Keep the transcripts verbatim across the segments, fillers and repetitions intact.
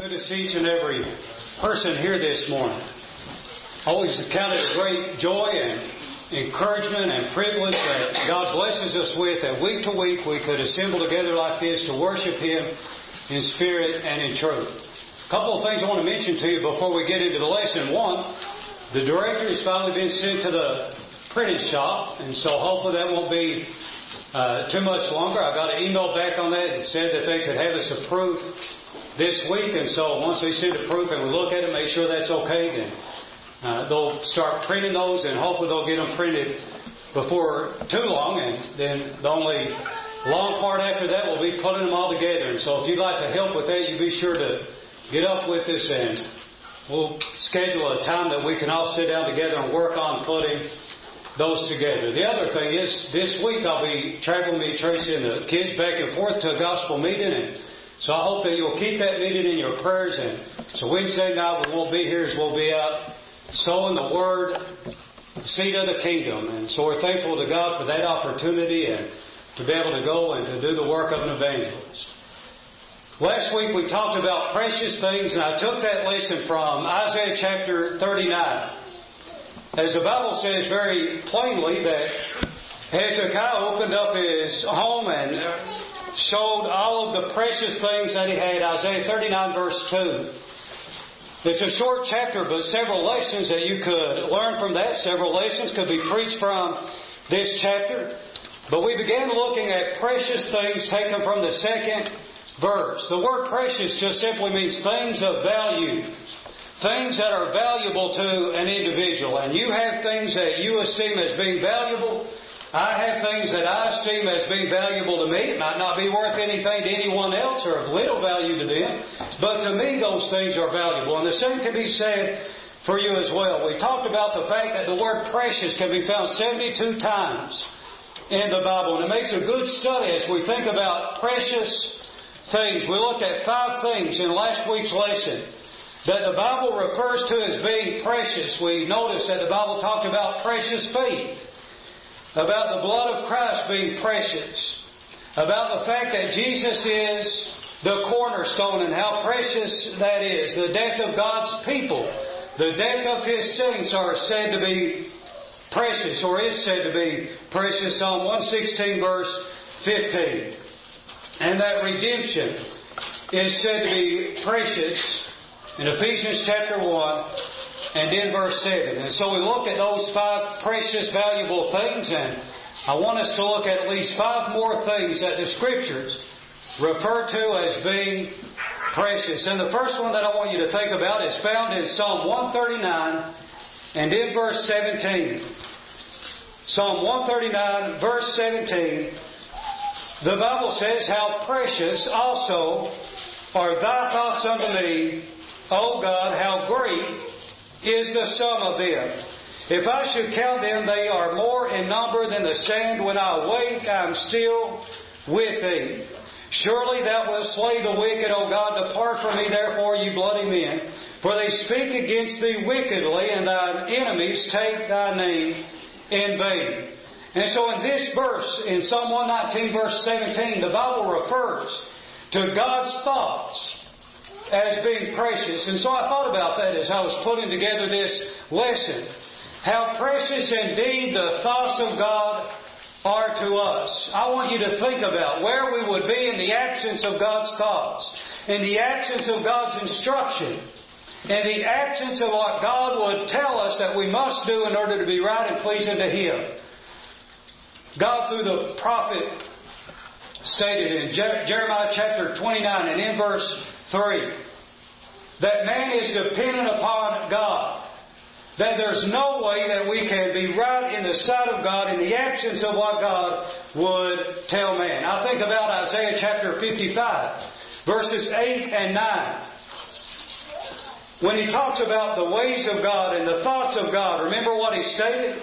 Good to see each and every person here this morning. Always count it a great joy and encouragement and privilege that God blesses us with that week to week we could assemble together like this to worship Him in spirit and in truth. A couple of things I want to mention to you before we get into the lesson. One, the directory has finally been sent to the printing shop, and so hopefully that won't be uh, too much longer. I got an email back on that that said that they could have us approved this week, and so once they send a proof and we look at it, make sure that's okay, then uh, they'll start printing those, and hopefully they'll get them printed before too long, and then the only long part after that will be putting them all together. And so if you'd like to help with that, you be sure to get up with us, and we'll schedule a time that we can all sit down together and work on putting those together. The other thing is, this week I'll be traveling with Tracy and the kids back and forth to a gospel meeting, and so I hope that you'll keep that meeting in your prayers. And so Wednesday night we won't be here as we'll be out sowing the Word, the seed of the kingdom. And so we're thankful to God for that opportunity and to be able to go and to do the work of an evangelist. Last week we talked about precious things, and I took that lesson from Isaiah chapter thirty-nine. As the Bible says very plainly that Hezekiah opened up his home and showed all of the precious things that he had. Isaiah thirty-nine verse two. It's a short chapter, but several lessons that you could learn from that. Several lessons could be preached from this chapter. But we began looking at precious things taken from the second verse. The word precious just simply means things of value. Things that are valuable to an individual. And you have things that you esteem as being valuable. I have things that I esteem as being valuable to me. It might not be worth anything to anyone else or of little value to them, but to me those things are valuable. And the same can be said for you as well. We talked about the fact that the word precious can be found seventy-two times in the Bible, and it makes a good study as we think about precious things. We looked at five things in last week's lesson that the Bible refers to as being precious. We noticed that the Bible talked about precious faith, about the blood of Christ being precious, about the fact that Jesus is the cornerstone and how precious that is. The death of God's people, the death of His saints are said to be precious, or is said to be precious. Psalm one sixteen verse fifteen. And that redemption is said to be precious in Ephesians chapter one. And in verse seven. And so we looked at those five precious, valuable things, and I want us to look at at least five more things that the Scriptures refer to as being precious. And the first one that I want you to think about is found in Psalm one thirty-nine and in verse seventeen. Psalm one thirty-nine, verse seventeen. The Bible says, "How precious also are thy thoughts unto me, O God, how great is the sum of them. If I should count them, they are more in number than the sand. When I awake, I am still with Thee. Surely Thou wilt slay the wicked, O God. Depart from me, therefore, ye bloody men. For they speak against Thee wickedly, and Thine enemies take Thy name in vain." And so in this verse, in Psalm one nineteen, verse seventeen, the Bible refers to God's thoughts as being precious. And so I thought about that as I was putting together this lesson. How precious indeed the thoughts of God are to us. I want you to think about where we would be in the absence of God's thoughts, in the absence of God's instruction, in the absence of what God would tell us that we must do in order to be right and pleasing to Him. God, through the prophet, stated in Jeremiah chapter twenty-nine and in verse three, that man is dependent upon God, that there's no way that we can be right in the sight of God in the absence of what God would tell man. I think about Isaiah chapter fifty-five, verses eight and nine. When he talks about the ways of God and the thoughts of God, remember what he stated?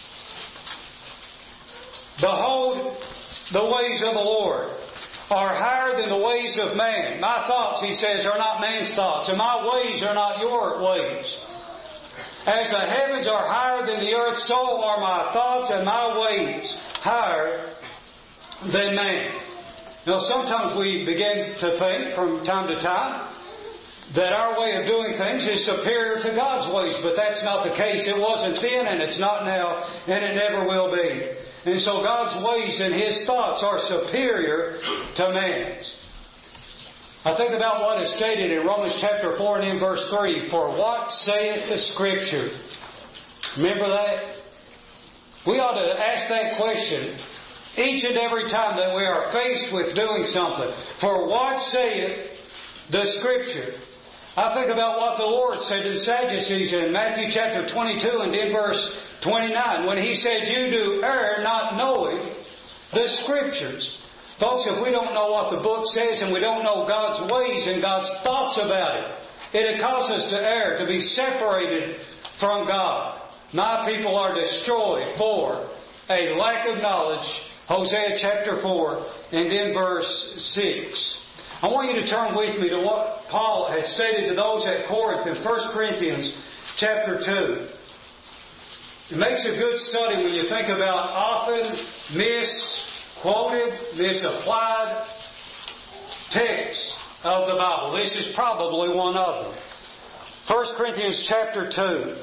"Behold, the ways of the Lord are higher than the ways of man. My thoughts," he says, "are not man's thoughts, and my ways are not your ways. As the heavens are higher than the earth, so are my thoughts and my ways higher than man." Now, sometimes we begin to think from time to time that our way of doing things is superior to God's ways, but that's not the case. It wasn't then, and it's not now, and it never will be. And so God's ways and His thoughts are superior to man's. I think about what is stated in Romans chapter four and in verse three. For what saith the Scripture? Remember that? We ought to ask that question each and every time that we are faced with doing something. For what saith the Scripture? I think about what the Lord said to the Sadducees in Matthew chapter twenty-two and in verse twenty-nine, when He said, you do err not knowing the Scriptures. Folks, if we don't know what the book says and we don't know God's ways and God's thoughts about it, it'll cause us to err, to be separated from God. My people are destroyed for a lack of knowledge. Hosea chapter four and in verse six. I want you to turn with me to what Paul had stated to those at Corinth in First Corinthians chapter two. It makes a good study when you think about often misquoted, misapplied texts of the Bible. This is probably one of them. First Corinthians chapter two.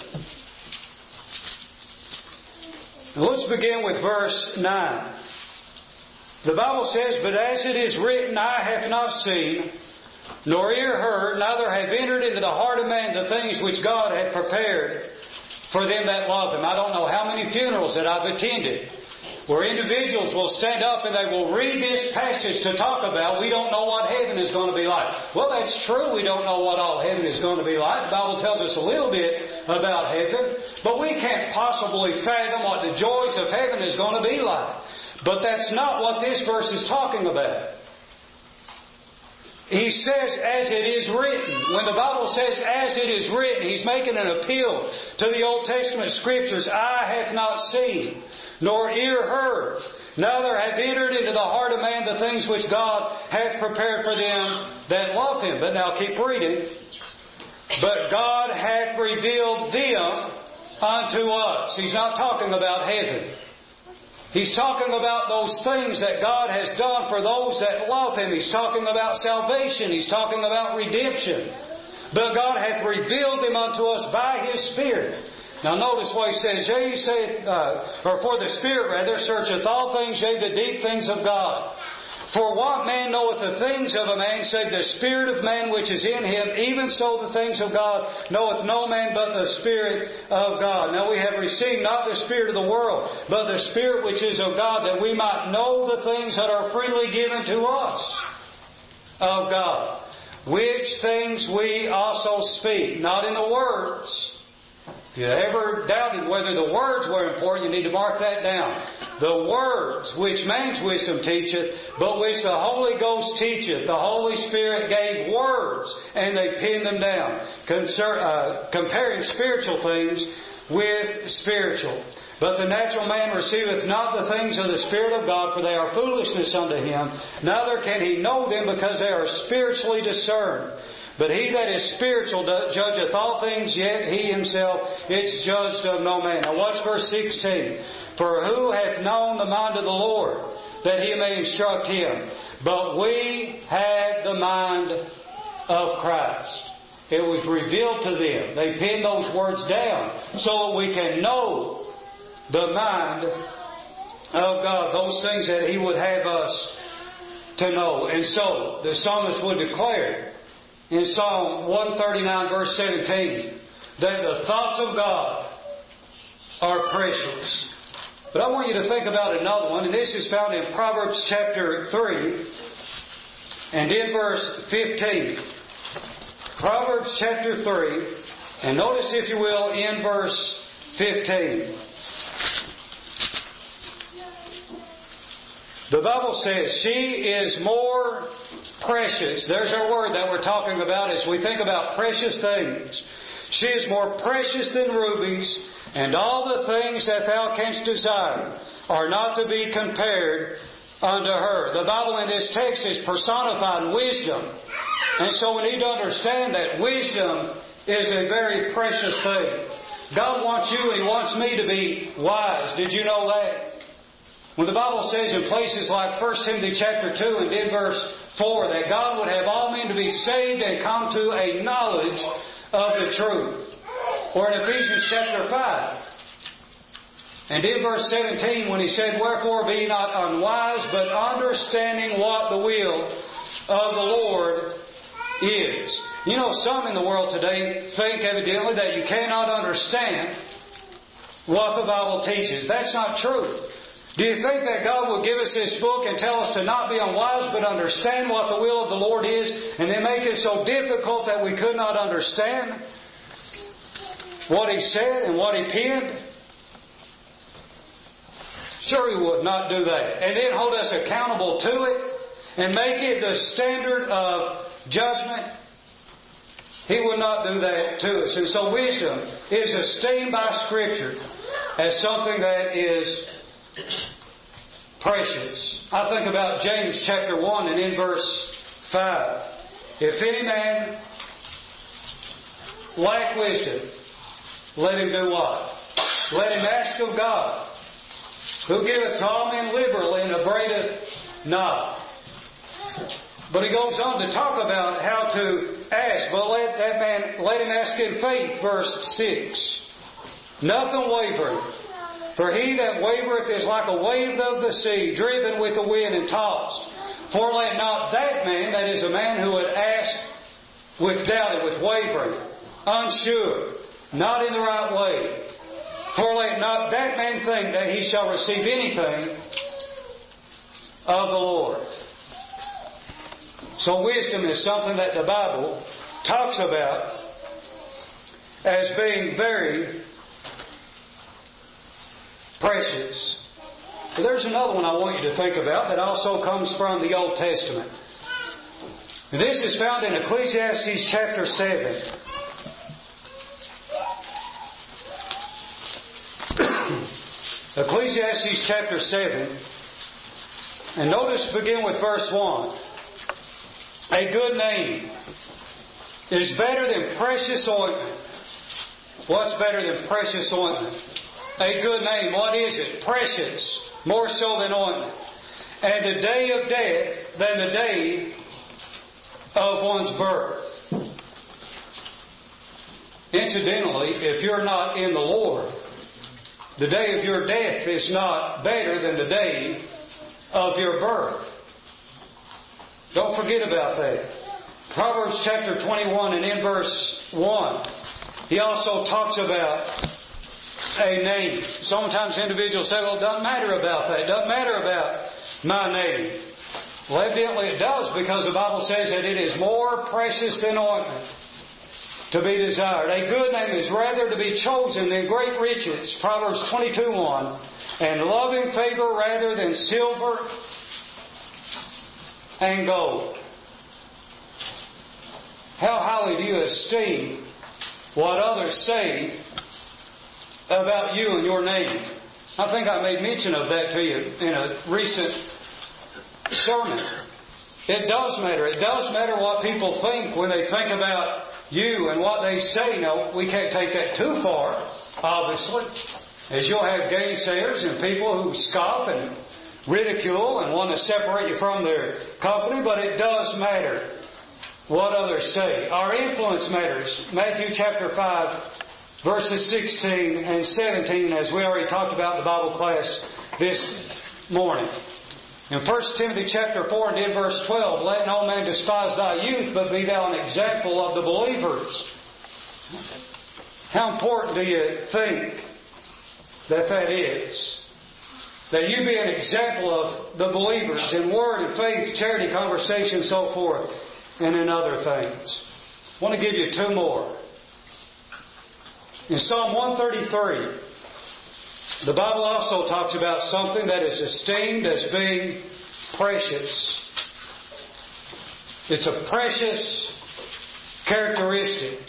And let's begin with verse nine. The Bible says, but as it is written, eye hath not seen, nor ear heard, neither have entered into the heart of man the things which God hath prepared for them that love Him. I don't know how many funerals that I've attended where individuals will stand up and they will read this passage to talk about, we don't know what heaven is going to be like. Well, that's true. We don't know what all heaven is going to be like. The Bible tells us a little bit about heaven, but we can't possibly fathom what the joys of heaven is going to be like. But that's not what this verse is talking about. He says, as it is written. When the Bible says, as it is written, He's making an appeal to the Old Testament Scriptures. Eye hath not seen, nor ear heard, neither hath entered into the heart of man the things which God hath prepared for them that love Him. But now keep reading. But God hath revealed them unto us. He's not talking about heaven. He's talking about those things that God has done for those that love Him. He's talking about salvation. He's talking about redemption. But God hath revealed them unto us by His Spirit. Now notice what He says. Yea, He said, uh, or for the Spirit rather, searcheth all things, yea, the deep things of God. For what man knoweth the things of a man, save the Spirit of man which is in him? Even so the things of God knoweth no man but the Spirit of God. Now we have received not the Spirit of the world, but the Spirit which is of God, that we might know the things that are freely given to us of God. Which things we also speak, not in the words. If you ever doubted whether the words were important, you need to mark that down. The words which man's wisdom teacheth, but which the Holy Ghost teacheth. The Holy Spirit gave words, and they pinned them down, Concer- uh, comparing spiritual things with spiritual. But the natural man receiveth not the things of the Spirit of God, for they are foolishness unto him. Neither can he know them, because they are spiritually discerned. But he that is spiritual judgeth all things, yet he himself is judged of no man. Now watch verse sixteen. For who hath known the mind of the Lord, that He may instruct him? But we have the mind of Christ. It was revealed to them. They pinned those words down so that we can know the mind of God, those things that He would have us to know. And so the psalmist would declare in Psalm one thirty-nine verse seventeen that the thoughts of God are precious. But I want you to think about another one, and this is found in Proverbs chapter three and in verse fifteen. Proverbs chapter three, and notice, if you will, in verse fifteen. The Bible says, she is more precious. There's our word that we're talking about as we think about precious things. She is more precious than rubies, and all the things that thou canst desire are not to be compared unto her. The Bible in this text is personified wisdom. And so we need to understand that wisdom is a very precious thing. God wants you and He wants me to be wise. Did you know that? When the Bible says in places like First Timothy chapter two and in verse four, that God would have all men to be saved and come to a knowledge of the truth. Or in Ephesians chapter five, and in verse seventeen, when he said, "Wherefore be ye not unwise, but understanding what the will of the Lord is." You know, some in the world today think evidently that you cannot understand what the Bible teaches. That's not true. Do you think that God will give us this book and tell us to not be unwise but understand what the will of the Lord is, and then make it so difficult that we could not understand what He said and what He penned? Sure He would not do that. And then hold us accountable to it and make it the standard of judgment. He would not do that to us. And so wisdom is esteemed by Scripture as something that is precious. I think about James chapter one and in verse five. "If any man lack wisdom, let him do what? Let him ask of God, who giveth to all men liberally and upbraideth not." But he goes on to talk about how to ask. But let that man, let him ask in faith, verse six. "Nothing wavering. For he that wavereth is like a wave of the sea, driven with the wind and tossed. For let not that man," that is a man who would ask with doubting, with wavering, unsure, not in the right way, "for let not that man think that he shall receive anything of the Lord." So wisdom is something that the Bible talks about as being very precious. But there's another one I want you to think about that also comes from the Old Testament. This is found in Ecclesiastes chapter seven. Ecclesiastes chapter seven. And notice, begin with verse one. "A good name is better than precious ointment." What's better than precious ointment? A good name. What is it? Precious. More so than ointment. "And the day of death than the day of one's birth." Incidentally, if you're not in the Lord, the day of your death is not better than the day of your birth. Don't forget about that. Proverbs chapter twenty-one and in verse one, he also talks about a name. Sometimes individuals say, "Well, it doesn't matter about that. It doesn't matter about my name." Well, evidently it does, because the Bible says that it is more precious than ointment to be desired. "A good name is rather to be chosen than great riches." Proverbs twenty-two one. "And loving favor rather than silver and gold." How highly do you esteem what others say about you and your name? I think I made mention of that to you in a recent sermon. It does matter. It does matter what people think when they think about you and what they say. Now, we can't take that too far, obviously, as you'll have gainsayers and people who scoff and ridicule and want to separate you from their company, but it does matter what others say. Our influence matters. Matthew chapter five, verses sixteen and seventeen, as we already talked about in the Bible class this morning. In First Timothy chapter four and in verse twelve, "Let no man despise thy youth, but be thou an example of the believers." How important do you think that that is? That you be an example of the believers in word and faith, charity, conversation, so forth, and in other things. I want to give you two more. In Psalm one thirty-three, the Bible also talks about something that is esteemed as being precious. It's a precious characteristic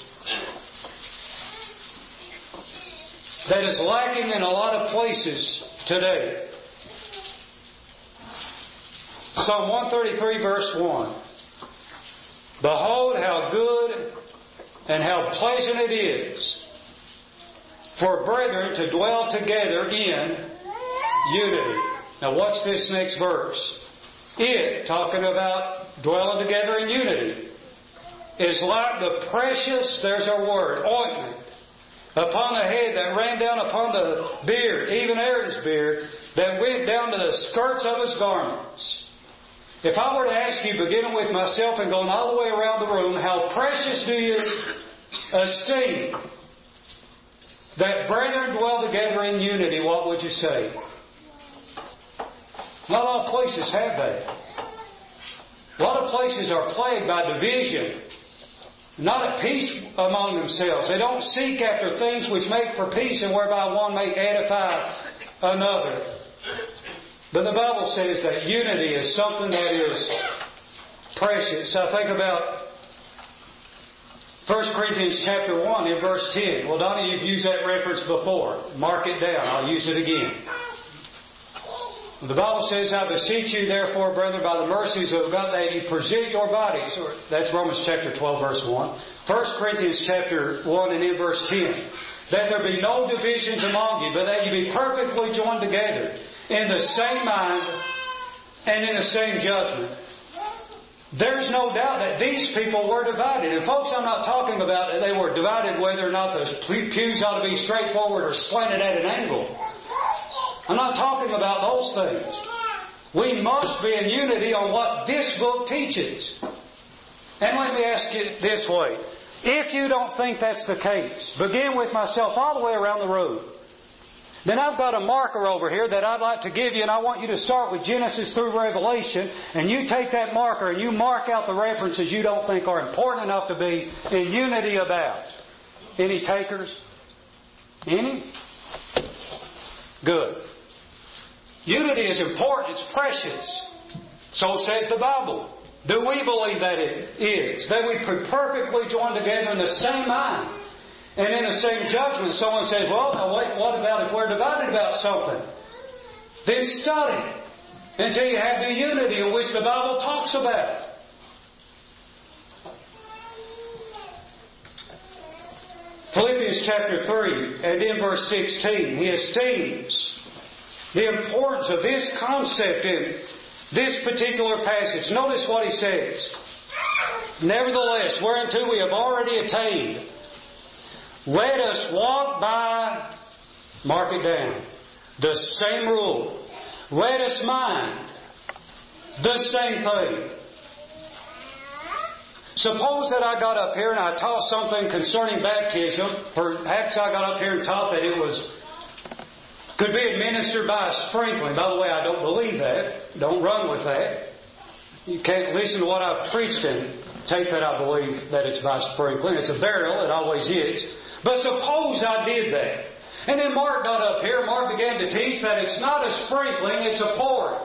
that is lacking in a lot of places today. Psalm one thirty-three verse one. "Behold how good and how pleasant it is for brethren to dwell together in unity." Now watch this next verse. It, talking about dwelling together in unity, is like the precious, there's our word, ointment, upon the head that ran down upon the beard, even Aaron's beard, that went down to the skirts of his garments. If I were to ask you, beginning with myself and going all the way around the room, how precious do you esteem that brethren dwell together in unity, what would you say? Not all places have that. A lot of places are plagued by division, not at peace among themselves. They don't seek after things which make for peace and whereby one may edify another. But the Bible says that unity is something that is precious. I think about First Corinthians chapter one in verse ten. Well, Donnie, you've used that reference before. Mark it down. I'll use it again. The Bible says, I beseech you, therefore, brethren, by the mercies of God, that you present your bodies. Or, that's Romans chapter twelve, verse one. First Corinthians chapter one and in verse ten. That there be no divisions among you, but that you be perfectly joined together in the same mind and in the same judgment. There's no doubt that these people were divided. And folks, I'm not talking about that they were divided whether or not those pews ought to be straightforward or slanted at an angle. I'm not talking about those things. We must be in unity on what this book teaches. And let me ask you this way. If you don't think that's the case, begin with myself all the way around the room. Then I've got a marker over here that I'd like to give you, and I want you to start with Genesis through Revelation, and you take that marker and you mark out the references you don't think are important enough to be in unity about. Any takers? Any? Good. Unity is important. It's precious. So says the Bible. Do we believe that it is? That we could perfectly join together in the same mind and in the same judgment. Someone says, well, now wait, what about if we're divided about something? Then study until you have the unity in which the Bible talks about. Philippians chapter three and in verse sixteen, he esteems the importance of this concept in this particular passage. Notice what he says. Nevertheless, whereunto we have already attained, let us walk by, mark it down, the same rule. Let us mind the same thing. Suppose that I got up here and I taught something concerning baptism. Perhaps I got up here and taught that it was could be administered by a sprinkling. By the way, I don't believe that. Don't run with that. You can't listen to what I've preached and take that I believe that it's by sprinkling. It's a burial. It always is. But suppose I did that. And then Mark got up here. Mark began to teach that it's not a sprinkling, it's a pouring.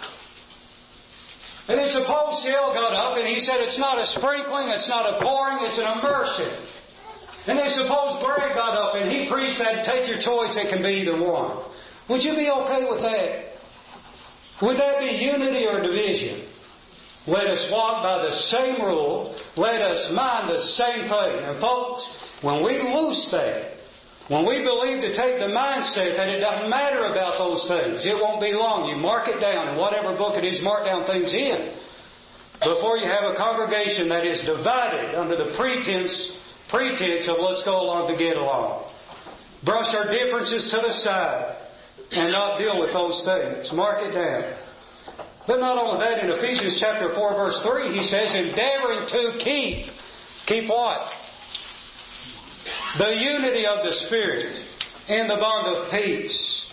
And then suppose Ciel got up and he said it's not a sprinkling, it's not a pouring, it's an immersion. And then suppose Greg got up and he preached that, take your choice, it can be either one. Would you be okay with that? Would that be unity or division? Let us walk by the same rule. Let us mind the same thing. And folks, when we loose that, when we believe to take the mindset that it doesn't matter about those things, it won't be long. You mark it down in whatever book it is, mark down things in. Before you have a congregation that is divided under the pretense pretense of let's go along to get along. Brush our differences to the side and not deal with those things. Mark it down. But not only that, in Ephesians chapter four verse three, he says, endeavoring to keep. Keep what? The unity of the Spirit in the bond of peace.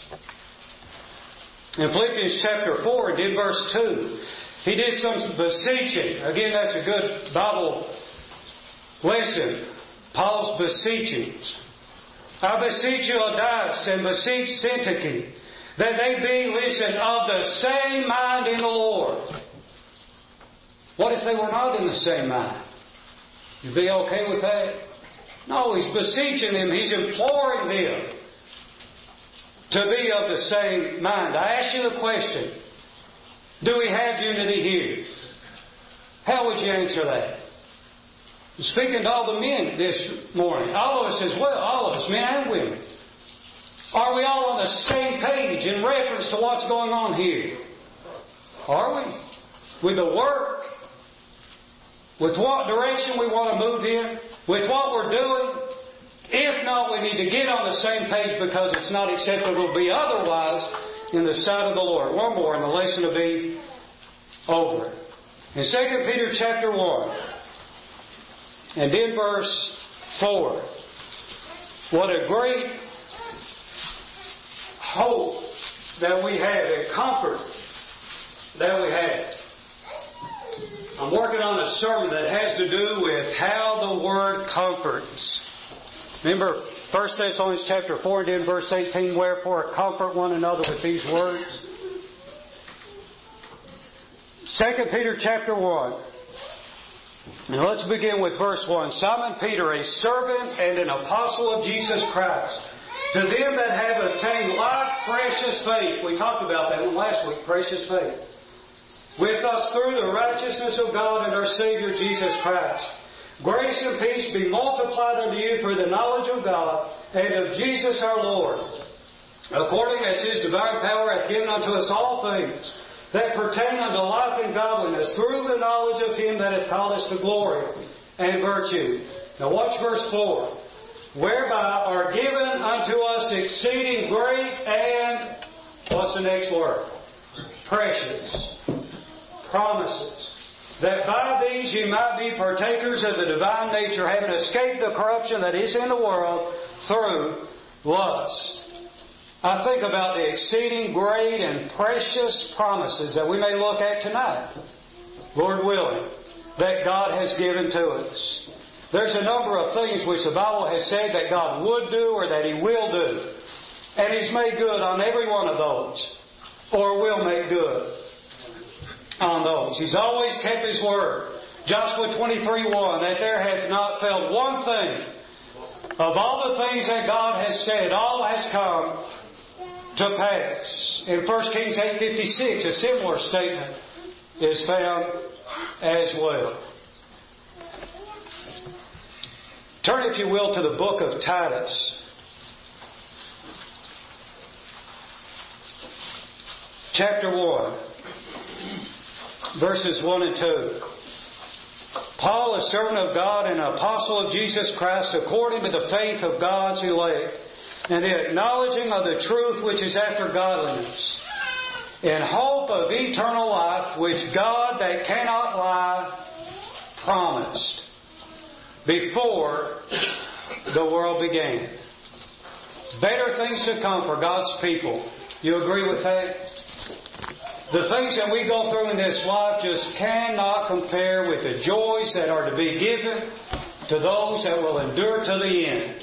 In Philippians chapter four and in verse two, he did some beseeching. Again, that's a good Bible lesson. Paul's beseechings. I beseech you, Euodias, and beseech Syntyche, that they be, listen, of the same mind in the Lord. What if they were not in the same mind? You'd be okay with that? No, he's beseeching them. He's imploring them to be of the same mind. I ask you the question, do we have unity here? How would you answer that? Speaking to all the men this morning, all of us as well, all of us, men and women. Are we all on the same page in reference to what's going on here? Are we? With the work with what direction we want to move in, with what we're doing. If not, we need to get on the same page, because it's not acceptable to be otherwise in the sight of the Lord. One more, and the lesson will be over. In Second Peter chapter one, and in verse four, what a great hope that we have, and comfort that we have. I'm working on a sermon that has to do with how the Word comforts. Remember First Thessalonians chapter four and in verse eighteen, wherefore comfort one another with these words. Second Peter chapter one. And let's begin with verse one. Simon Peter, a servant and an apostle of Jesus Christ, to them that have obtained like precious faith. We talked about that one last week, precious faith. With us through the righteousness of God and our Savior Jesus Christ. Grace and peace be multiplied unto you through the knowledge of God and of Jesus our Lord, according as His divine power hath given unto us all things that pertain unto life and godliness, through the knowledge of Him that hath called us to glory and virtue. Now watch verse four. Whereby are given unto us exceeding great and, what's the next word? Precious promises. That by these ye might be partakers of the divine nature, having escaped the corruption that is in the world through lust. I think about the exceeding great and precious promises that we may look at tonight, Lord willing, that God has given to us. There's a number of things which the Bible has said that God would do or that He will do. And He's made good on every one of those, or will make good on those. He's always kept His word. Joshua twenty-three one, that there hath not failed one thing of all the things that God has said, all has come to pass. In First Kings eight fifty-six, a similar statement is found as well. Turn, if you will, to the book of Titus. Chapter one. Verses one and two. Paul, a servant of God and an apostle of Jesus Christ, according to the faith of God's elect, and the acknowledging of the truth which is after godliness, in hope of eternal life, which God that cannot lie promised before the world began. Better things to come for God's people. You agree with that? The things that we go through in this life just cannot compare with the joys that are to be given to those that will endure to the end.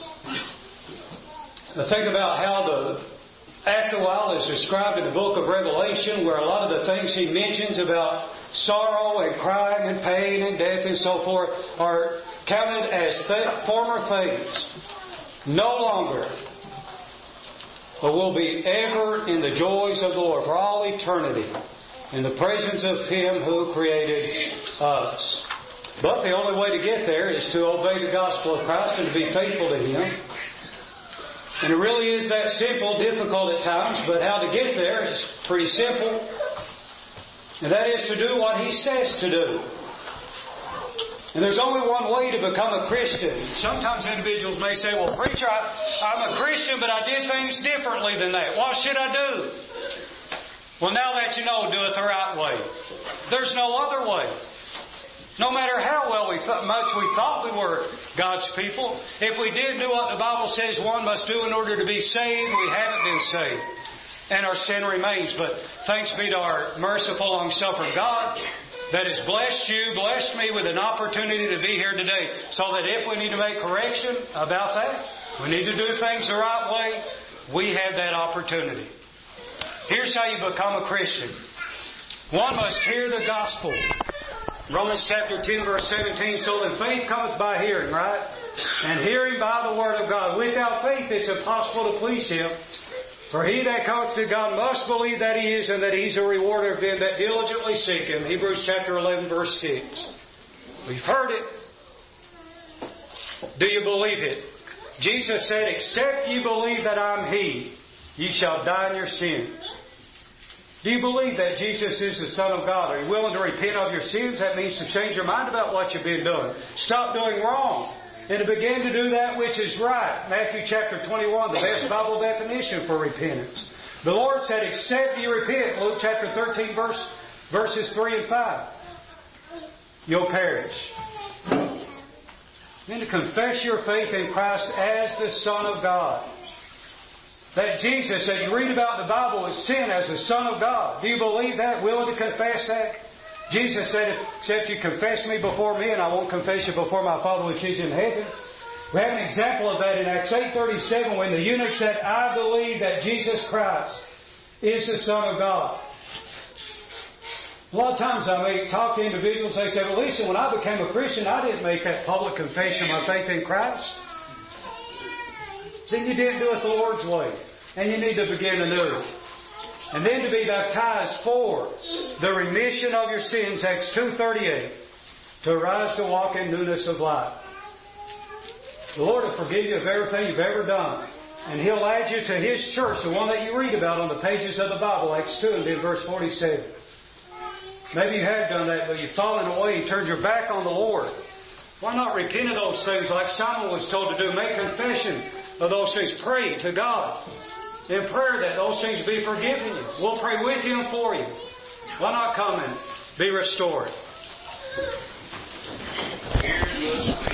Now think about how the afterwhile is described in the book of Revelation, where a lot of the things he mentions about sorrow and crying and pain and death and so forth are counted as th- former things. No longer. But we'll be ever in the joys of the Lord for all eternity in the presence of Him who created us. But the only way to get there is to obey the gospel of Christ and to be faithful to Him. And it really is that simple, difficult at times, but how to get there is pretty simple. And that is to do what He says to do. And there's only one way to become a Christian. Sometimes individuals may say, well, preacher, I, I'm a Christian, but I did things differently than that. What should I do? Well, now that you know, do it the right way. There's no other way. No matter how well we th- much we thought we were God's people, if we did do what the Bible says one must do in order to be saved, we haven't been saved. And our sin remains. But thanks be to our merciful, long-suffering God that has blessed you, blessed me with an opportunity to be here today. So that if we need to make correction about that, we need to do things the right way, we have that opportunity. Here's how you become a Christian. One must hear the gospel. Romans chapter ten verse seventeen, so then faith cometh by hearing, right? And hearing by the word of God. Without faith it's impossible to please Him. For he that cometh to God must believe that He is, and that He's a rewarder of them that diligently seek Him. Hebrews chapter eleven verse six. We've heard it. Do you believe it? Jesus said, except ye believe that I'm He, ye shall die in your sins. Do you believe that Jesus is the Son of God? Are you willing to repent of your sins? That means to change your mind about what you've been doing. Stop doing wrong. And to begin to do that which is right. Matthew chapter twenty-one, the best Bible definition for repentance. The Lord said, except you repent, Luke chapter thirteen, verse, verses three and five, you'll perish. Then to confess your faith in Christ as the Son of God. That Jesus that you read about in the Bible is sent as the Son of God. Do you believe that? Willing to confess that? Jesus said, except you confess me before men, I won't confess you before my Father which is in heaven. We have an example of that in Acts eight thirty-seven when the eunuch said, I believe that Jesus Christ is the Son of God. A lot of times I may talk to individuals, they say, well, listen, when I became a Christian, I didn't make that public confession of my faith in Christ. Then you didn't do it the Lord's way. And you need to begin anew. And then to be baptized for the remission of your sins, Acts two thirty-eight, to arise to walk in newness of life. The Lord will forgive you of everything you've ever done. And He'll add you to His church, the one that you read about on the pages of the Bible, Acts two and then verse forty-seven. Maybe you have done that, but you've fallen away, you turned your back on the Lord. Why not repent of those things like Simon was told to do? Make confession of those things. Pray to God in prayer that those things be forgiven you. We'll pray with you and for you. Why not come and be restored? Here's the